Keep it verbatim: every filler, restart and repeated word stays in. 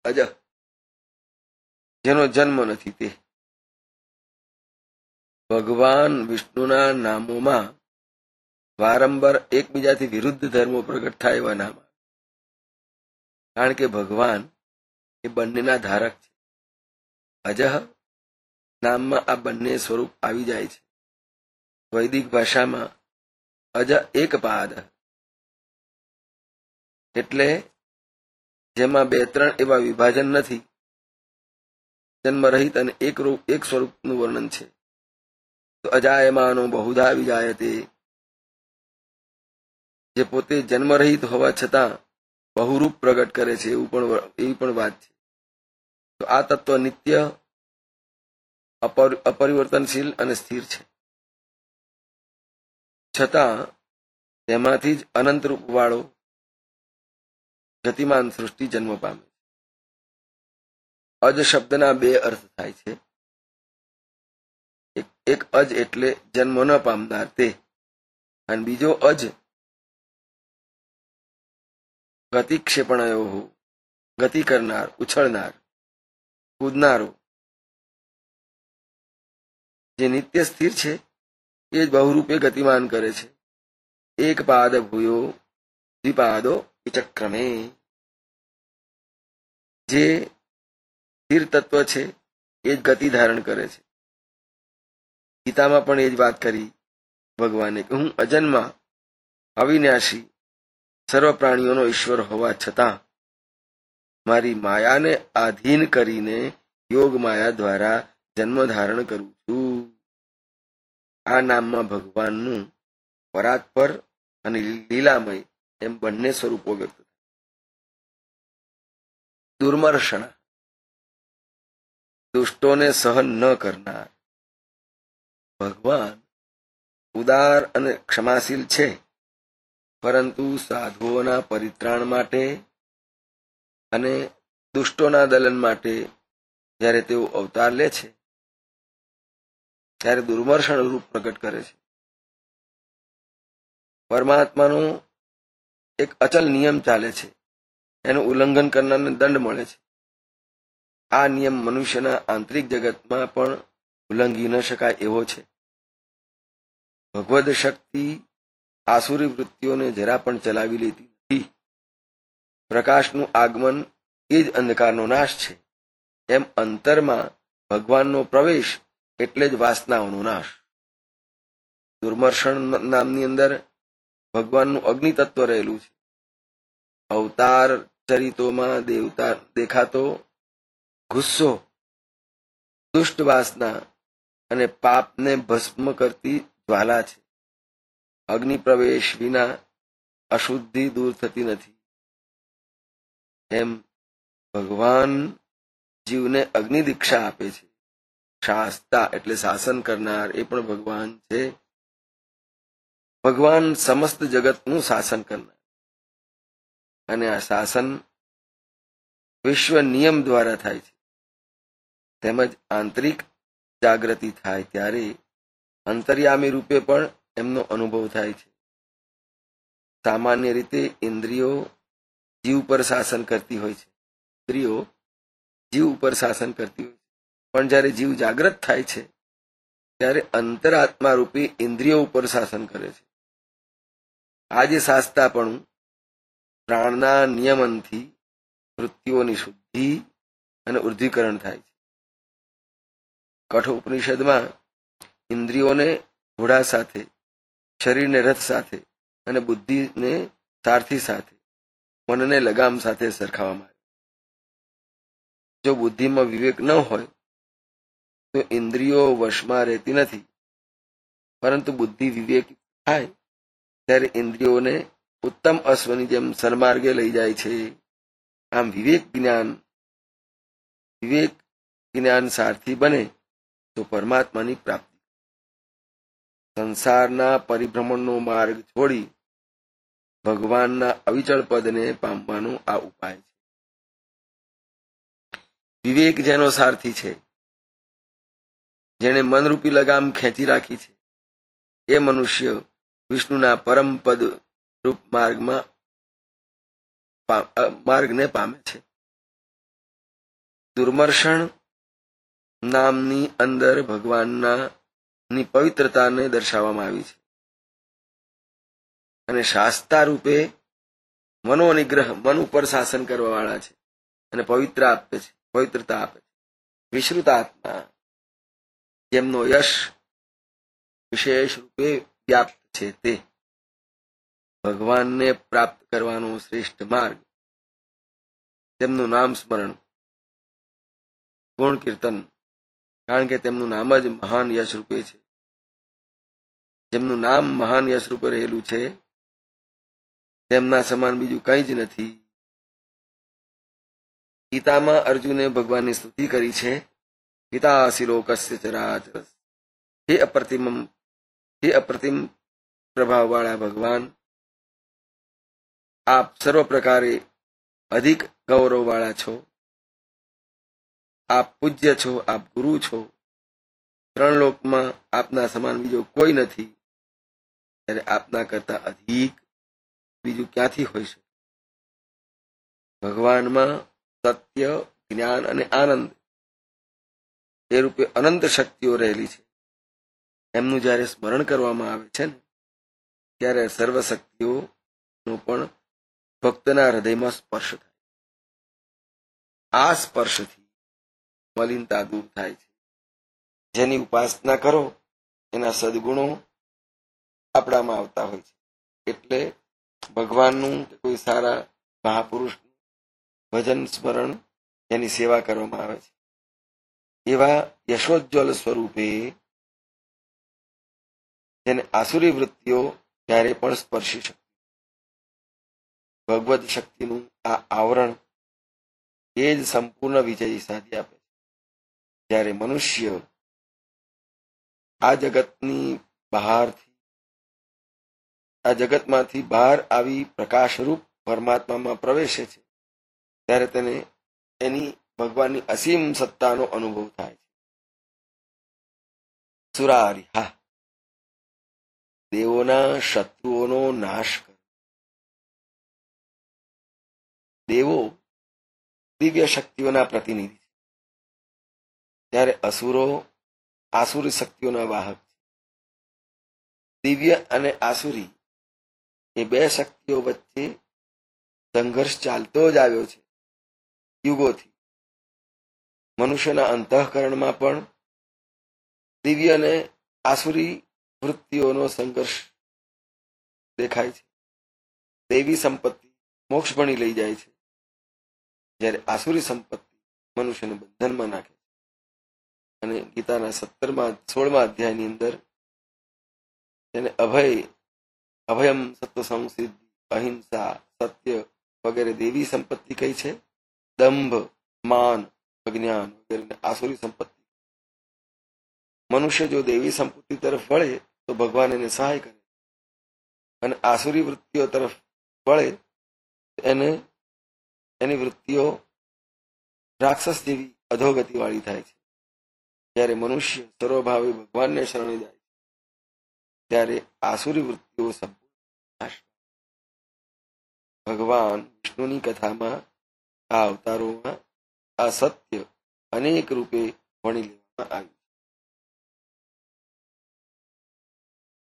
અજ, જેનો જન્મ નથી તે. ભગવાન વિષ્ણુના નામોમાં વારંવાર એકબીજાથી વિરુદ્ધ ધર્મો પ્રગટ થાય એવા નામ, કારણ કે ભગવાન એ બંનેના ધારક છે. અજહ નામમાં આ બંને સ્વરૂપ આવી જાય છે. વૈદિક ભાષામાં અજ એક પાદ, એટલે જેમાં બે ત્રણ એવા વિભાજન નથી, જન્મરહિત અને એક રૂપ એક સ્વરૂપનું વર્ણન છે. તો અજાયમાનો બહુધા વિજાયતે, જે પોતે જન્મરહિત હોવા છતાં બહુરૂપ પ્રગટ કરે છે એવું પણ એવી પણ વાત છે. તો આ તત્વ નિત્ય, અપરિવર્તનશીલ અને સ્થિર છે, છતાં તેમાંથી જ અનંત રૂપ વાળો ગતિમાન સૃષ્ટિ જન્મ પામે. અજ શબ્દના બે અર્થ થાય છે. એક, એક અજ એટલે જન્મ ન પામનાર તે, અને બીજો અજ ગતિક્ષેપણયો, ગતિ કરનાર, ઉછળનાર, કૂદનારો. જે નિત્ય સ્થિર છે એ જ બહુરૂપે ગતિમાન કરે છે. એક પાદ ભૂયો દ્વિપાદો વિચક્રમે, જે સ્થિર તત્વ છે એ જ ગતિ ધારણ કરે છે. ગીતામાં પણ એ જ વાત કરી ભગવાને કે હું અજન્મા, અવિનાશી, સર્વ પ્રાણીઓનો ઈશ્વર હોવા છતાં મારી માયાને આધીન કરીને યોગ માયા દ્વારા જન્મ ધારણ કરું છું. આ નામમાં ભગવાનનું પરાત્પર અને લીલામય એમ બંને સ્વરૂપો વ્યક્ત થાય. દુર્મર્ષણ, દુષ્ટોને સહન ન કરનાર. ભગવાન ઉદાર અને ક્ષમાશીલ છે, પરંતુ સાધુઓના પરિત્રાણ માટે અને દુષ્ટોના દલન માટે જ્યારે તેઓ અવતાર લે છે ત્યારે દુર્મર્ષણ રૂપ પ્રગટ કરે છે. પરમાત્માનો એક અચલ નિયમ ચાલે છે, એનું ઉલ્લંઘન કરનારને દંડ મળે છે. આ નિયમ મનુષ્યના આંતરિક જગતમાં પણ ઉલ્લંઘી ન શકાય એવો છે. ભગવદ શક્તિ આસુરી વૃત્તિઓને જરા પણ ચલાવી લેતી નથી. પ્રકાશનું આગમન એ જ અંધકારનો નાશ છે. એમ અંતરમાં ભગવાનનો પ્રવેશ એટલે જ વાસનાઓનો નાશ. દુર્મર્ષણ નામની અંદર ભગવાનનું અગ્નિ તત્વ રહેલું છે. અવતાર ચરિતોમાં દેવતા દેખાતો ગુસ્સો, દુષ્ટ વાસના અને પાપને ભસ્મ કરતી જ્વાલા છે. અગ્નિ પ્રવેશ વિના અશુદ્ધિ દૂર થતી નથી. એમ ભગવાન જીવને અગ્નિ દીક્ષા આપે છે. શાસ્તા એટલે શાસન કરનાર એ પણ ભગવાન છે. ભગવાન સમસ્ત જગતનું શાસન કરનાર, અને આ શાસન વિશ્વ નિયમ દ્વારા થાય છે. તેમજ આંતરિક જાગૃતિ થાય ત્યારે અંતર્યામી રૂપે પણ એમનો અનુભવ થાય છે. સામાન્ય રીતે ઇન્દ્રિયો જીવ પર શાસન કરતી હોય છે. ઇન્દ્રિયો જીવ ઉપર શાસન કરતી હોય છે. પણ જ્યારે જીવ જાગ્રત થાય છે ત્યારે અંતરાત્મા રૂપી ઇન્દ્રિયો ઉપર શાસન કરે છે. આ જે શાસ્તાપણું પ્રાણના નિયમનથી વૃત્તિઓની શુદ્ધિ અને ઉર્ધ્વીકરણ થાય છે. કઠોપનિષદમાં ઇન્દ્રિયોને ઘોડા સાથે, શરીરને રથ સાથે અને બુદ્ધિને સારથી સાથે, મનને લગામ સાથે સરખાવવામાં આવે. જો બુદ્ધિમાં વિવેક ન હોય તો ઇન્દ્રિયો વશમાં રહેતી નથી, પરંતુ બુદ્ધિ વિવેક થાય ત્યારે ઇન્દ્રિયોને ઉત્તમ અશ્વની જેમ સન્માર્ગે લઈ જાય છે. આમ વિવેક જ્ઞાન વિવેક જ્ઞાન સારથી બને તો પરમાત્માની પ્રાપ્તિ. સંસારના પરિભ્રમણનો માર્ગ છોડી ભગવાનના અવિચળ પદને પામવાનો આ ઉપાય છે. વિવેક જેનો સારથી છે, જેણે મનરૂપી લગામ ખેંચી રાખી છે, એ મનુષ્ય વિષ્ણુના પરમ પદ રૂપ માર્ગમાં માર્ગને પામે છે. દુર્મર્ષણ નામની અંદર ભગવાનના ની પવિત્રતાને દર્શાવવામાં આવી છે અને શાસ્તા રૂપે મનોનિગ્રહ, મન ઉપર શાસન કરવા વાળા છે અને પવિત્ર આપે છે, પવિત્રતા આપે છે. વિશ્રુત આત્મા, જેમનો યશ વિશેષ રૂપે વ્યાપ્ત છે, તે ભગવાનને પ્રાપ્ત કરવાનો શ્રેષ્ઠ માર્ગ, તેમનું નામ સ્મરણ, ગુણ કીર્તન, કારણ કે તેમનું નામ જ મહાન યશ રૂપે છે. જેમનું નામ મહાન યશ રૂપે રહેલું છે, તેમના સમાન બીજું કંઈ જ નથી. ગીતામાં અર્જુને ભગવાનની સ્તુતિ કરી છે. પિતાસી લોકસ્ય ચરાચર, હે અપ્રતિમ હે અપ્રતિમ પ્રભાવવાળા ભગવાન, આપ સર્વ પ્રકારે અધિક ગૌરવવાળા છો. આપ પૂજ્ય છો, આપ ગુરુ છો. ત્રણ લોકમાં આપના સમાન બીજો કોઈ નથી. ત્યારે આપના કરતા અધિક બીજું ક્યાંથી હોઈ શકે? ભગવાનમાં સત્ય, જ્ઞાન અને આનંદ એ રૂપે અનંત શક્તિઓ રહેલી છે. એમનું જ્યારે સ્મરણ કરવામાં આવે છે ને, ત્યારે સર્વ શક્તિઓનો પણ ભક્તના હૃદયમાં સ્પર્શ થાય. આ સ્પર્શથી મલિનતા દૂર થાય છે. જેની ઉપાસના કરો એના સદગુણો આપણામાં આવતા હોય છે. એટલે ભગવાનનું કે કોઈ સારા મહાપુરુષનું ભજન સ્મરણ, એની સેવા કરવામાં આવે છે. એવા યશોજ્જવલ સ્વરૂપે જેને આસુરી વૃત્તિઓ ક્યારે પણ સ્પર્શી શકે. ભગવદ શક્તિનું આ આવરણ એ જ સંપૂર્ણ વિજય સાધી આપે છે. જ્યારે મનુષ્ય આ જગતની બહારથી, આ જગતમાંથી બહાર આવી પ્રકાશરૂપ પરમાત્મામાં પ્રવેશે છે, ત્યારે તેને એની ભગવાનની અસીમ સત્તાનો અનુભવ થાય છે. સુરારિહા, દેવોના શત્રુઓનો નાશ કરે. દેવો દિવ્ય શક્તિઓના પ્રતિનિધિ છે, ત્યારે અસુરો આસુરી શક્તિઓના વાહક છે. દિવ્ય અને આસુરી એ બે શક્તિઓ વચ્ચે સંઘર્ષ ચાલતો જ આવ્યો છે યુગોથી. મનુષ્યના અંતઃકરણમાં પણ દિવ્ય અને આસુરી વૃત્તિઓનો સંઘર્ષ દેખાય છે. દૈવી સંપત્તિ મોક્ષ ભણી લઈ જાય છે, જ્યારે આસુરી સંપત્તિ મનુષ્યને બંધનમાં નાખે છે. અને ગીતાના સત્તરમાં સોળમા અધ્યાયની અંદર તેને અભય, અભયમ, સત્વ સંસિદ્ધિ, અહિંસા, સત્ય વગેરે દેવી સંપત્તિ કઈ છે. દંભ, માન, અજ્ઞાન વગેરે આસુરી સંપત્તિ. મનુષ્ય જો દેવી સંપત્તિ તરફ વળે તો ભગવાન એને સહાય કરે, અને આસુરી વૃત્તિઓ તરફ વળે એને એની વૃત્તિઓ રાક્ષસ જેવી અધોગતિ વાળી થાય છે. જ્યારે મનુષ્ય સર્વભાવે ભગવાનને શરણે જાય છે, ત્યારે આસુરી વૃત્તિઓ સંપૂર્ણ નાશ. ભગવાન વિષ્ણુની કથામાં આ અવતારોમાં આ સત્ય અનેક રૂપે વણી લેવામાં આવ્યું.